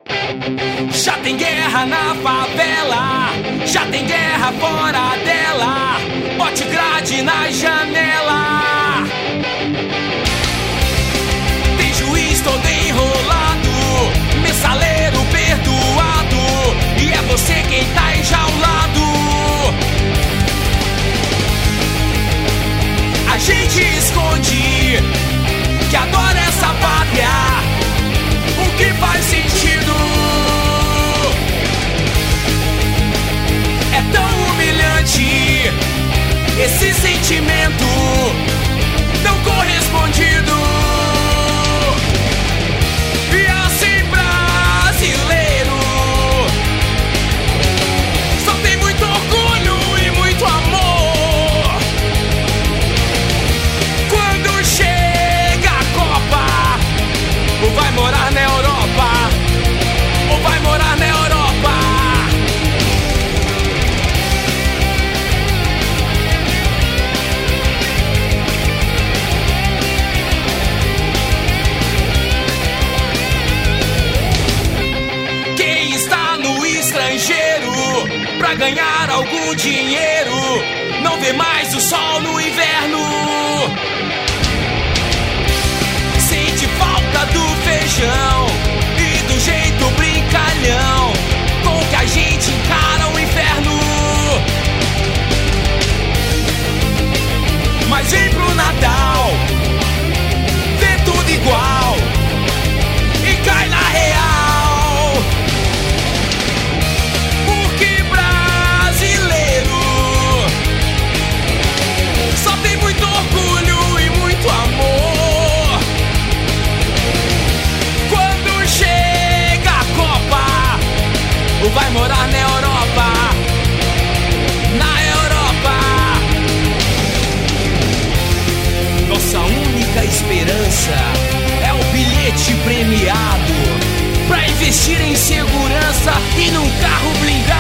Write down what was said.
Já tem guerra na favela, já tem guerra fora dela, bote grade na janela. Tem juiz todo enrolado, mensaleiro perdoado, e é você quem tá enjaulado. A gente esconde que adora essa pátria, o que faz sentido. É tão humilhante esse sentimento não correspondido. E assim, brasileiro, só tem muito orgulho e muito amor. Quando chega a Copa, ou vai morar na Europa, ou vai morar na Europa. Quem está no estrangeiro pra ganhar algum dinheiro não vê mais o sol no inverno. Sente falta do feijão e do jeito brincalhão com que a gente encara o inferno. Mas vem pro Natal, vê tudo igual e cai na real. Porque brasileiro só tem muito orgulho e muito amor. Quando chega a Copa, ou vai morar na Europa, na Europa. Nossa única esperança é o bilhete premiado pra investir em segurança e num carro blindado.